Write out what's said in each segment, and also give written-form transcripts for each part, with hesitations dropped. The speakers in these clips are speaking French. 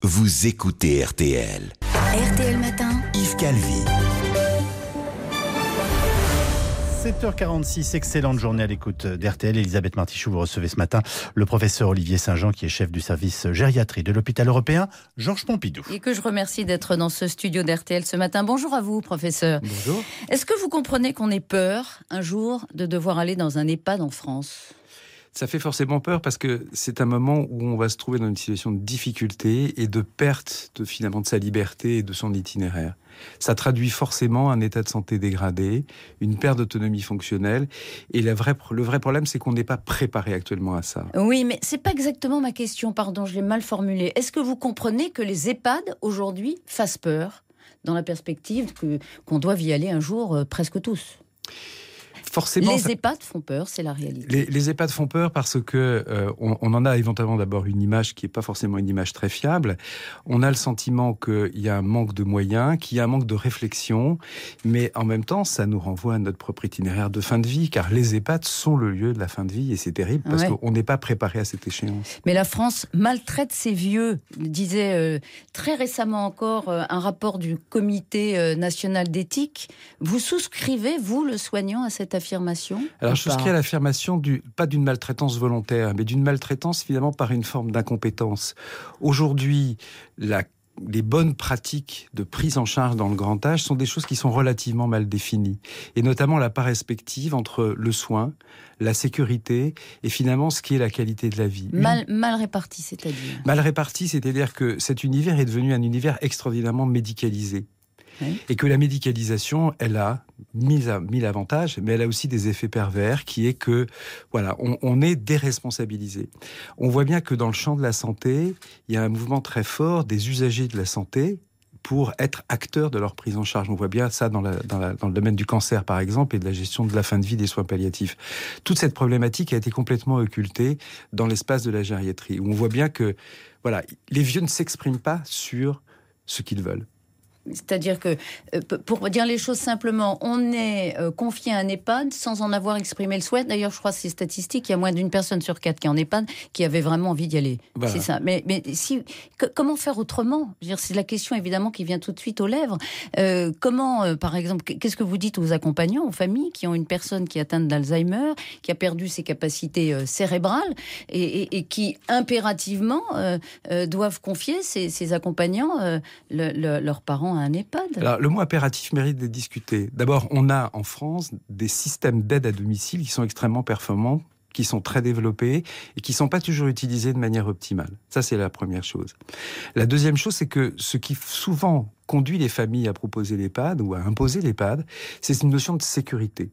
vous écoutez RTL. RTL Matin, Yves Calvi. 7h46, excellente journée à l'écoute d'RTL. Elisabeth Martichoux, vous recevez ce matin le professeur Olivier Saint-Jean, qui est chef du service gériatrie de l'hôpital européen Georges Pompidou. Et que je remercie d'être dans ce studio d'RTL ce matin. Bonjour à vous, professeur. Bonjour. Est-ce que vous comprenez qu'on ait peur, un jour, de devoir aller dans un EHPAD en France ? Ça fait forcément peur parce que c'est un moment où on va se trouver dans une situation de difficulté et de perte finalement de sa liberté et de son itinéraire. Ça traduit forcément un état de santé dégradé, une perte d'autonomie fonctionnelle. Et le vrai problème, c'est qu'on n'est pas préparé actuellement à ça. Oui, mais c'est pas exactement ma question, pardon, je l'ai mal formulée. Est-ce que vous comprenez que les EHPAD, aujourd'hui, fassent peur dans la perspective qu'on doive y aller un jour presque tous ? Forcément, les EHPAD font peur, c'est la réalité. Les EHPAD font peur parce que on en a éventuellement d'abord une image qui n'est pas forcément une image très fiable. On a le sentiment qu'il y a un manque de moyens, qu'il y a un manque de réflexion, mais en même temps, ça nous renvoie à notre propre itinéraire de fin de vie, car les EHPAD sont le lieu de la fin de vie, et c'est terrible parce qu'on n'est pas préparé à cette échéance. Mais la France maltraite ses vieux, disait très récemment encore un rapport du Comité national d'éthique. Vous souscrivez, vous, le soignant, à cette affirmation ? Alors, je souscris à l'affirmation pas d'une maltraitance volontaire, mais d'une maltraitance finalement par une forme d'incompétence. Aujourd'hui, les bonnes pratiques de prise en charge dans le grand âge sont des choses qui sont relativement mal définies. Et notamment la part respective entre le soin, la sécurité et finalement ce qui est la qualité de la vie. Mal réparti, c'est-à-dire ? Mal réparti, c'est-à-dire que cet univers est devenu un univers extraordinairement médicalisé. Oui. Et que la médicalisation, elle a mille avantages, mais elle a aussi des effets pervers, qui est que, voilà, on est déresponsabilisé. On voit bien que dans le champ de la santé, il y a un mouvement très fort des usagers de la santé pour être acteurs de leur prise en charge. On voit bien ça dans le domaine du cancer, par exemple, et de la gestion de la fin de vie des soins palliatifs. Toute cette problématique a été complètement occultée dans l'espace de la gériatrie, où on voit bien que, voilà, les vieux ne s'expriment pas sur ce qu'ils veulent. C'est-à-dire que, pour dire les choses simplement, on est confié à un EHPAD sans en avoir exprimé le souhait. D'ailleurs, je crois que c'est statistique, il y a moins d'une personne sur 4 qui est en EHPAD qui avait vraiment envie d'y aller. Voilà. C'est ça. Mais comment faire autrement ? Je veux dire, c'est la question évidemment qui vient tout de suite aux lèvres. Comment, par exemple, qu'est-ce que vous dites aux accompagnants, aux familles qui ont une personne qui est atteinte d'Alzheimer, qui a perdu ses capacités cérébrales et qui impérativement doivent confier ces accompagnants, leurs parents, à un EHPAD. Alors, le mot impératif mérite d'être discuté. D'abord, on a en France des systèmes d'aide à domicile qui sont extrêmement performants, qui sont très développés et qui ne sont pas toujours utilisés de manière optimale. Ça, c'est la première chose. La deuxième chose, c'est que ce qui souvent conduit les familles à proposer l'EHPAD ou à imposer l'EHPAD, c'est une notion de sécurité.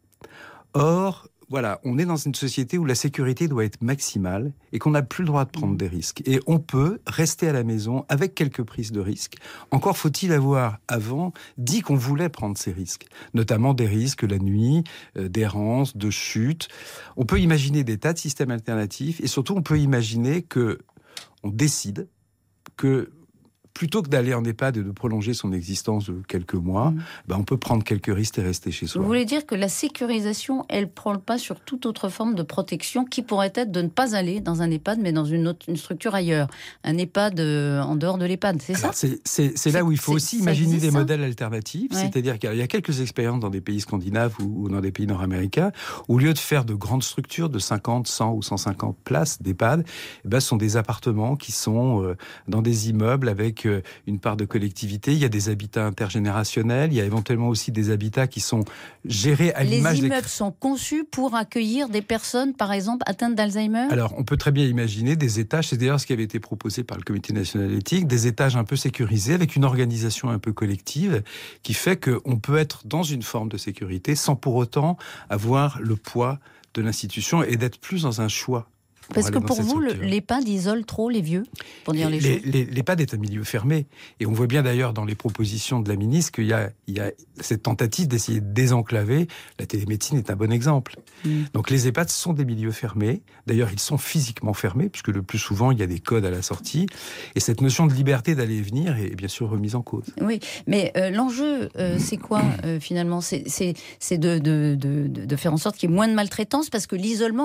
Or, voilà, on est dans une société où la sécurité doit être maximale et qu'on n'a plus le droit de prendre des risques. Et on peut rester à la maison avec quelques prises de risques. Encore faut-il avoir, avant, dit qu'on voulait prendre ces risques. Notamment des risques la nuit, d'errance, de chute. On peut imaginer des tas de systèmes alternatifs et surtout on peut imaginer qu'on décide que plutôt que d'aller en EHPAD et de prolonger son existence de quelques mois, on peut prendre quelques risques et rester chez soi. Vous voulez dire que la sécurisation, elle ne prend pas sur toute autre forme de protection qui pourrait être de ne pas aller dans un EHPAD, mais dans une structure ailleurs. Un EHPAD en dehors de l'EHPAD, c'est ça ? C'est là où il faut aussi imaginer des modèles alternatifs. Ouais. C'est-à-dire qu'il y a quelques expériences dans des pays scandinaves ou dans des pays nord-américains, où au lieu de faire de grandes structures de 50, 100 ou 150 places d'EHPAD, ce sont des appartements qui sont dans des immeubles avec une part de collectivité. Il y a des habitats intergénérationnels. Il y a éventuellement aussi des habitats qui sont gérés à l'image des... Les immeubles sont conçus pour accueillir des personnes, par exemple, atteintes d'Alzheimer ? Alors, on peut très bien imaginer des étages, c'est d'ailleurs ce qui avait été proposé par le Comité national d'éthique, des étages un peu sécurisés, avec une organisation un peu collective, qui fait qu'on peut être dans une forme de sécurité sans pour autant avoir le poids de l'institution et d'être plus dans un choix. Parce que pour vous, l'EHPAD isole trop les vieux, pour dire les choses. L'EHPAD est un milieu fermé. Et on voit bien d'ailleurs dans les propositions de la ministre qu'il y a cette tentative d'essayer de désenclaver. La télémédecine est un bon exemple. Donc les EHPAD sont des milieux fermés. D'ailleurs, ils sont physiquement fermés, puisque le plus souvent, il y a des codes à la sortie. Et cette notion de liberté d'aller et venir est bien sûr remise en cause. Oui, mais l'enjeu, c'est quoi finalement ? C'est de faire en sorte qu'il y ait moins de maltraitance, parce que l'isolement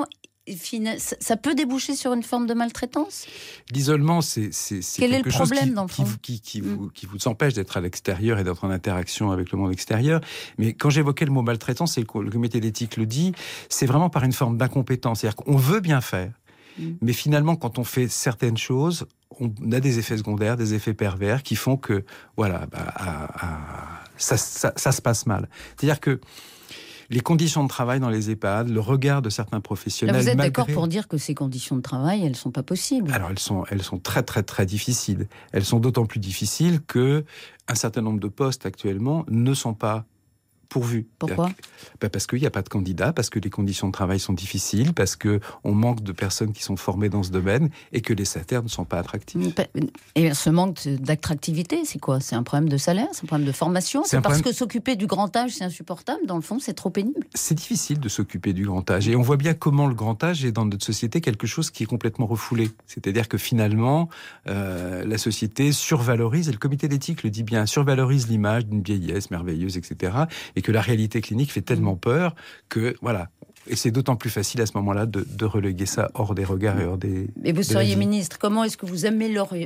ça peut déboucher sur une forme de maltraitance ? L'isolement, c'est Quel est le quelque chose problème, dans le fond ? qui vous empêche d'être à l'extérieur et d'être en interaction avec le monde extérieur. Mais quand j'évoquais le mot maltraitance, et le comité d'éthique le dit, c'est vraiment par une forme d'incompétence. C'est-à-dire qu'on veut bien faire, mais finalement, quand on fait certaines choses, on a des effets secondaires, des effets pervers qui font que, voilà, ça se passe mal. C'est-à-dire que les conditions de travail dans les EHPAD, le regard de certains professionnels... Là, vous êtes d'accord pour dire que ces conditions de travail, elles ne sont pas possibles ? Alors, elles sont très, très, très difficiles. Elles sont d'autant plus difficiles qu'un certain nombre de postes actuellement ne sont pas pourvus. Pourquoi ? Parce qu'il n'y a pas de candidats, parce que les conditions de travail sont difficiles, parce qu'on manque de personnes qui sont formées dans ce domaine et que les salaires ne sont pas attractifs. Et ce manque d'attractivité, c'est quoi ? C'est un problème de salaire ? C'est un problème de formation ? C'est parce que s'occuper du grand âge, c'est insupportable ? Dans le fond, c'est trop pénible ? C'est difficile de s'occuper du grand âge. Et on voit bien comment le grand âge est dans notre société quelque chose qui est complètement refoulé. C'est-à-dire que finalement, la société survalorise, et le comité d'éthique le dit bien, survalorise l'image d'une vieillesse merveilleuse, etc. Et que la réalité clinique fait tellement peur que, voilà. Et c'est d'autant plus facile à ce moment-là de reléguer ça hors des regards et hors des... Et vous seriez ministre, comment est-ce que vous amélioreriez,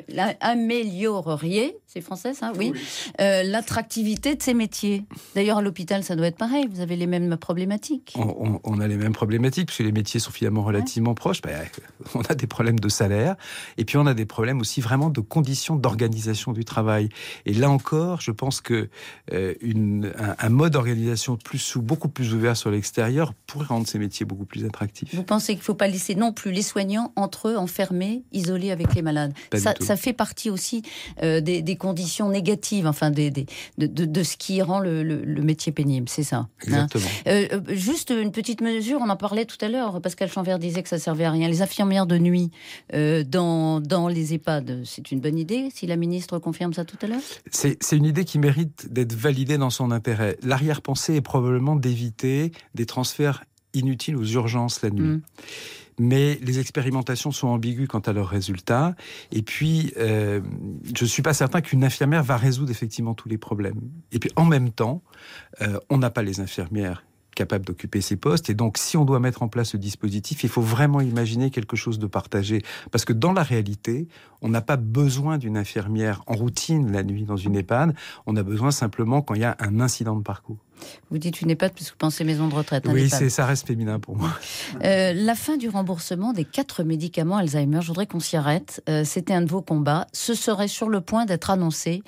c'est français ça ? Oui. L'attractivité de ces métiers ? D'ailleurs, à l'hôpital, ça doit être pareil, vous avez les mêmes problématiques. On a les mêmes problématiques, parce que les métiers sont finalement relativement proches. On a des problèmes de salaire, et puis on a des problèmes aussi vraiment de conditions d'organisation du travail. Et là encore, je pense que un mode d'organisation beaucoup plus ouvert sur l'extérieur pourrait rendre ces métiers beaucoup plus attractifs. Vous pensez qu'il ne faut pas laisser non plus les soignants entre eux enfermés, isolés avec les malades ? Ça fait partie aussi des conditions négatives, enfin de ce qui rend le métier pénible, c'est ça. Exactement. Juste une petite mesure, on en parlait tout à l'heure, Pascal Chanvert disait que ça ne servait à rien. Les infirmières de nuit dans les EHPAD, c'est une bonne idée, si la ministre confirme ça tout à l'heure ? C'est une idée qui mérite d'être validée dans son intérêt. L'arrière-pensée est probablement d'éviter des transferts inutiles aux urgences la nuit. Mais les expérimentations sont ambiguës quant à leurs résultats. Et puis, je ne suis pas certain qu'une infirmière va résoudre effectivement tous les problèmes. Et puis, en même temps, on n'a pas les infirmières capables d'occuper ces postes. Et donc, si on doit mettre en place ce dispositif, il faut vraiment imaginer quelque chose de partagé. Parce que dans la réalité, on n'a pas besoin d'une infirmière en routine la nuit dans une EHPAD. On a besoin simplement quand il y a un incident de parcours. Vous dites une EHPAD parce que vous pensez maison de retraite. Oui, ça reste féminin pour moi. La fin du remboursement des 4 médicaments Alzheimer, je voudrais qu'on s'y arrête. C'était un de vos combats. Ce serait sur le point d'être annoncé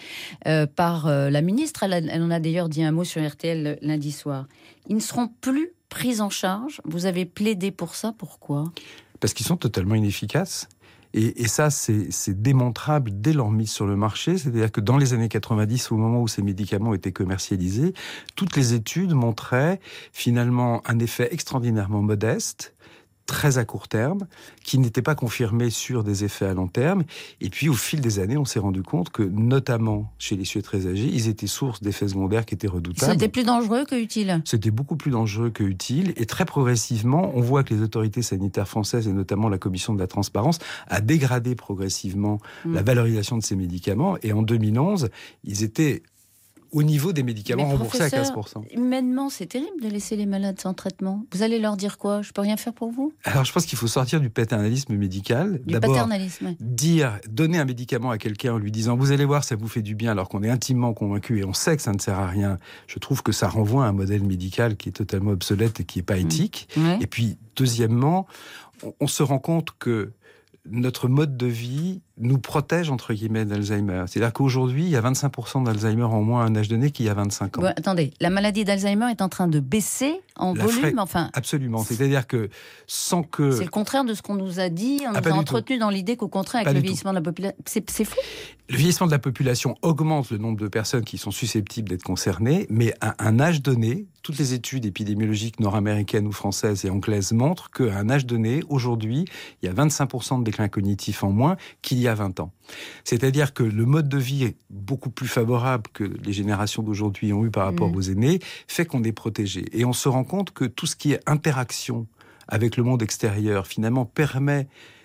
par la ministre. Elle en a d'ailleurs dit un mot sur RTL lundi soir. Ils ne seront plus pris en charge. Vous avez plaidé pour ça. Pourquoi ? Parce qu'ils sont totalement inefficaces. Et ça, c'est démontrable dès leur mise sur le marché. C'est-à-dire que dans les années 90, au moment où ces médicaments étaient commercialisés, toutes les études montraient finalement un effet extraordinairement modeste, très à court terme, qui n'était pas confirmé sur des effets à long terme. Et puis, au fil des années, on s'est rendu compte que, notamment chez les cieux très âgés, ils étaient source d'effets secondaires qui étaient redoutables. C'était plus dangereux que utile. C'était beaucoup plus dangereux que utile. Et très progressivement, on voit que les autorités sanitaires françaises, et notamment la Commission de la transparence, a dégradé progressivement la valorisation de ces médicaments. Et en 2011, ils étaient au niveau des médicaments remboursés à 15%. Humainement, c'est terrible de laisser les malades sans traitement. Vous allez leur dire quoi ? Je peux rien faire pour vous ? Alors, je pense qu'il faut sortir du paternalisme médical. D'abord, paternalisme. Donner un médicament à quelqu'un en lui disant « vous allez voir, ça vous fait du bien » alors qu'on est intimement convaincu et on sait que ça ne sert à rien. Je trouve que ça renvoie à un modèle médical qui est totalement obsolète et qui n'est pas éthique. Et puis, deuxièmement, on se rend compte que notre mode de vie nous protège, entre guillemets, d'Alzheimer. C'est-à-dire qu'aujourd'hui, il y a 25% d'Alzheimer en moins à un âge donné qu'il y a 25 ans. Bon, attendez, la maladie d'Alzheimer est en train de baisser en volume, enfin... Absolument. C'est-à-dire que sans que... C'est le contraire de ce qu'on nous a dit. On nous a entretenu dans l'idée qu'au contraire, avec le vieillissement de la population... C'est faux. Le vieillissement de la population augmente le nombre de personnes qui sont susceptibles d'être concernées, mais à un âge donné, toutes les études épidémiologiques nord-américaines ou françaises et anglaises montrent qu'à un âge donné, aujourd'hui, il y a 25% de déclin cognitif en moins qu'il y a 20 ans. C'est-à-dire que le mode de vie est beaucoup plus favorable que les générations d'aujourd'hui ont eu par rapport aux aînés, fait qu'on est protégé. Et on se rend compte que tout ce qui est interaction avec le monde extérieur, finalement, permet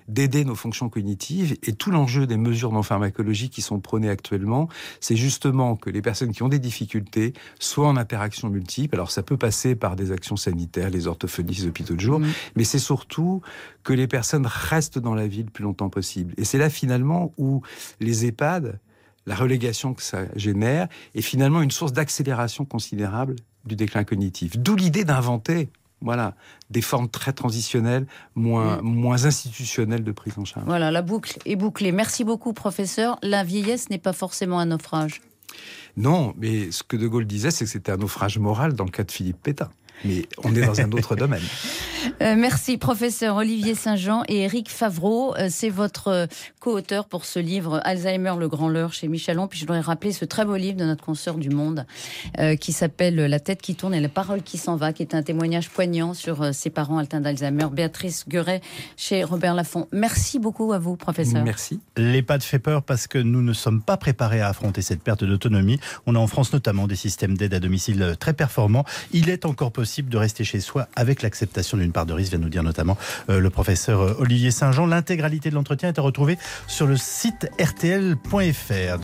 d'aider nos fonctions cognitives. Et tout l'enjeu des mesures non pharmacologiques qui sont prônées actuellement, c'est justement que les personnes qui ont des difficultés soient en interaction multiple. Alors ça peut passer par des actions sanitaires, les orthophonistes, les hôpitaux de jour, mais c'est surtout que les personnes restent dans la vie le plus longtemps possible. Et c'est là finalement où les EHPAD, la relégation que ça génère, est finalement une source d'accélération considérable du déclin cognitif. D'où l'idée d'inventer des formes très transitionnelles, moins institutionnelles de prise en charge. Voilà, la boucle est bouclée. Merci beaucoup, professeur. La vieillesse n'est pas forcément un naufrage. Non, mais ce que De Gaulle disait, c'est que c'était un naufrage moral dans le cas de Philippe Pétain. Mais on est dans un autre domaine. Merci, professeur Olivier Saint-Jean et Éric Favreau. C'est votre co-auteur pour ce livre Alzheimer, le grand leurre chez Michelon. Puis je voudrais rappeler ce très beau livre de notre consoeur du Monde qui s'appelle La tête qui tourne et la parole qui s'en va, qui est un témoignage poignant sur ses parents atteints d'Alzheimer. Béatrice Gueret chez Robert Laffont. Merci beaucoup à vous, professeur. Merci. L'EHPAD fait peur parce que nous ne sommes pas préparés à affronter cette perte d'autonomie. On a en France notamment des systèmes d'aide à domicile très performants. Il est encore possible de rester chez soi avec l'acceptation d'une part de risque, vient nous dire notamment le professeur Olivier Saint-Jean. L'intégralité de l'entretien est à retrouver sur le site rtl.fr.